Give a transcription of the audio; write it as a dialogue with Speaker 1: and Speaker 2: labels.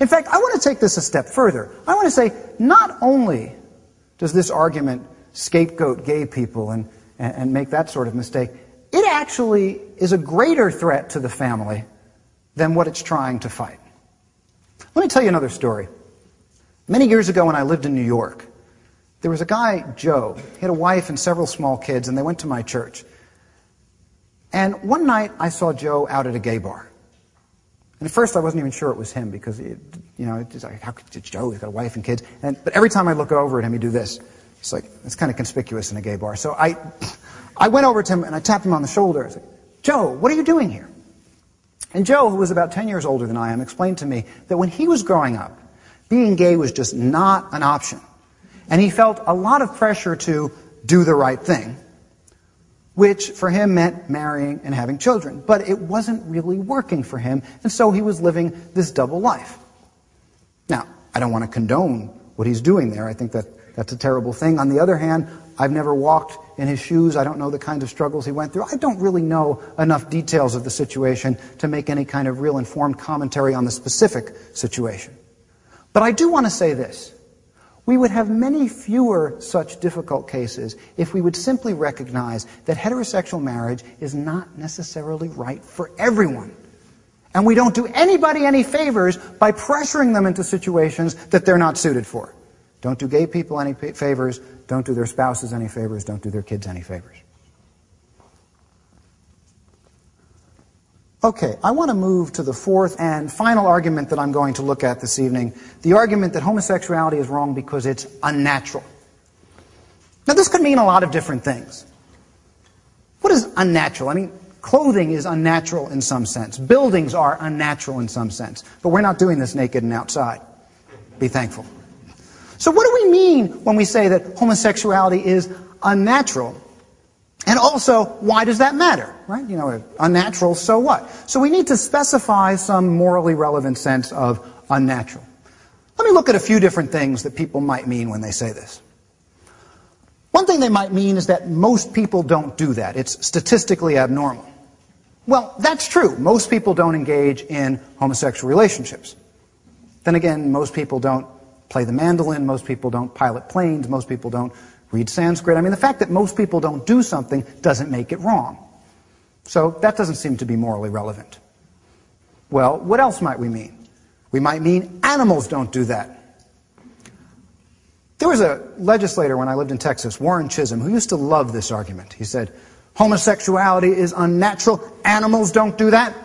Speaker 1: In fact, I want to take this a step further. I want to say, not only does this argument scapegoat gay people and make that sort of mistake, it actually is a greater threat to the family than what it's trying to fight. Let me tell you another story. Many years ago when I lived in New York, there was a guy, Joe. He had a wife and several small kids, and they went to my church. And one night I saw Joe out at a gay bar. And at first I wasn't even sure it was him because, it's like, how could it's Joe? He's got a wife and kids. But every time I look over at him, he'd do this. It's like, it's kind of conspicuous in a gay bar. So I went over to him and I tapped him on the shoulder. I was like, Joe, what are you doing here? And Joe, who was about 10 years older than I am, explained to me that when he was growing up, being gay was just not an option. And he felt a lot of pressure to do the right thing, which for him meant marrying and having children. But it wasn't really working for him, and so he was living this double life. Now, I don't want to condone what he's doing there. I think that's a terrible thing. On the other hand, I've never walked in his shoes. I don't know the kind of struggles he went through. I don't really know enough details of the situation to make any kind of real informed commentary on the specific situation. But I do want to say this. We would have many fewer such difficult cases if we would simply recognize that heterosexual marriage is not necessarily right for everyone. And we don't do anybody any favors by pressuring them into situations that they're not suited for. Don't do gay people any favors. Don't do their spouses any favors. Don't do their kids any favors. Okay, I want to move to the fourth and final argument that I'm going to look at this evening, the argument that homosexuality is wrong because it's unnatural. Now, this could mean a lot of different things. What is unnatural? I mean, clothing is unnatural in some sense. Buildings are unnatural in some sense. But we're not doing this naked and outside. Be thankful. So what do we mean when we say that homosexuality is unnatural? And also, why does that matter? Right? Unnatural, so what? So we need to specify some morally relevant sense of unnatural. Let me look at a few different things that people might mean when they say this. One thing they might mean is that most people don't do that. It's statistically abnormal. Well, that's true. Most people don't engage in homosexual relationships. Then again, most people don't play the mandolin, most people don't pilot planes, most people don't read Sanskrit. I mean, the fact that most people don't do something doesn't make it wrong. So that doesn't seem to be morally relevant. Well, what else might we mean? We might mean animals don't do that. There was a legislator when I lived in Texas, Warren Chisholm, who used to love this argument. He said, homosexuality is unnatural, animals don't do that.